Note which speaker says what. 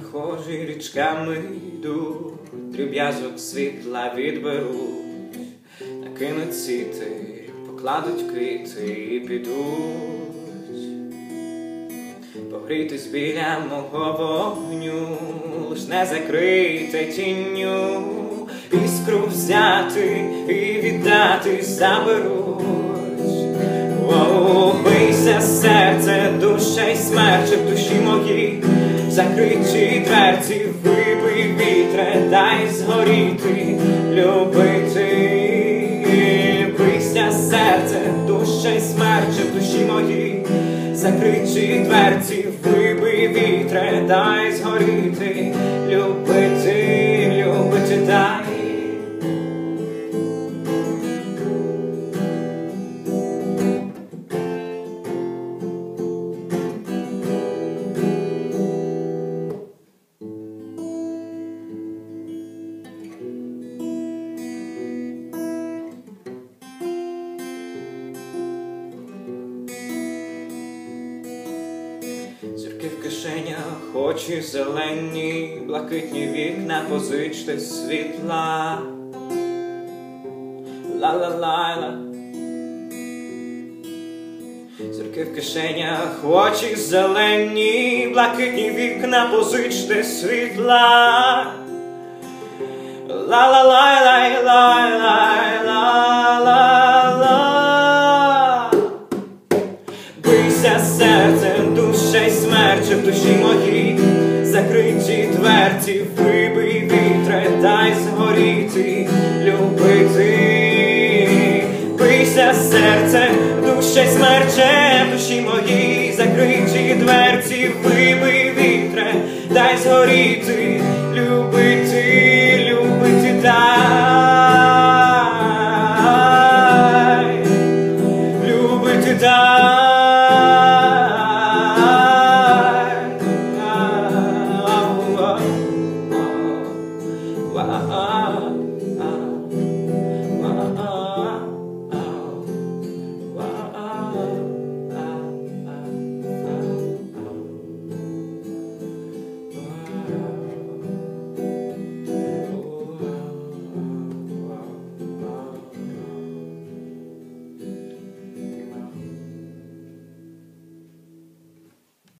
Speaker 1: перехожі річками йдуть, дріб'язок світла відберуть, накинуть сіти, покладуть квіти і підуть погрітись біля мого вогню, лиш не закрийте тінню, іскру взяти і віддати заберуть. О, бийся, серце, душа й смерч в душі моїй, закриті дверці, вибий вітре, дай згоріти, любити. Бийся, серце, душа й смерч в душі моїй, закриті дверці, вибий вітре, дай згоріти, любити, любити дай. Зірки в кишенях, очі зелені, блакитні вікна, позичте світла. Ла-ла-ла-ла. Зірки в кишенях, очі зелені, блакитні вікна, позичте світла. Ла-ла-лай-лай-лай-лай-ла-ла. Бийся, серце, душа й смерч в душі моїй, закриті дверці, вибий вітре, дай згоріти, любити. Бийся, серце, душа й смерч в душі моїй, закриті дверці, вибий вітре, дай згоріти,